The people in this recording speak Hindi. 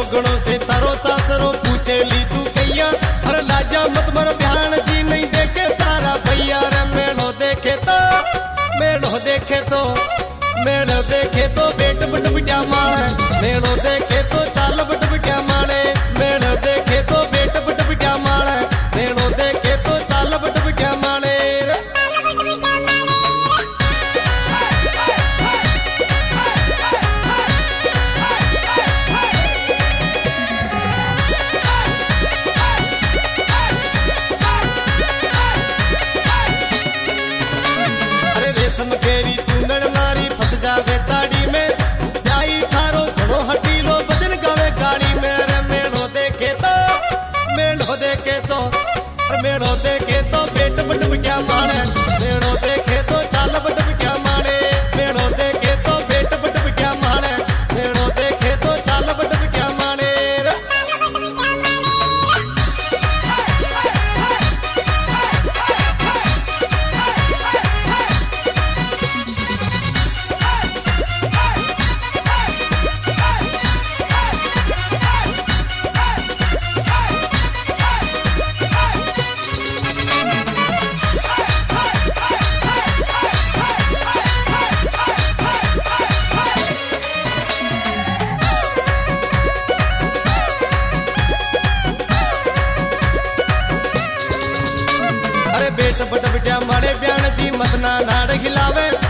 गणों से तारो सासरो पूछे ली तू कैया। अरे लाजा मत मर ध्यान जी नहीं देखे तारा भैया। रे मेलो देखे तो मेलो देखे तो बेट बट बिटिया माले। मेलो देखे तो चाल बट बिटिया माले। मेलो देखे तो बेट बट बिटिया माले। मेलो देखे तो चाल बट बिटिया माले। अरे रेशम केरी चूंदड़ मारी फंस जावे ताड़ी में। जाई थारो घणो हटीलो भजन गावे गाड़ी में। रे मेलो देखे तो मेलो देखे तो बेट बट बिटिया माले। मेलो देखे तो चाल बट बिटिया माले। मेलो देखे तो बेट बट बिटिया माले। मेलो देखे तो चाल बट बिटिया माले। अरे बेट बट बिटिया मारे ब्यान जी मत ना नाड़ खिलावे।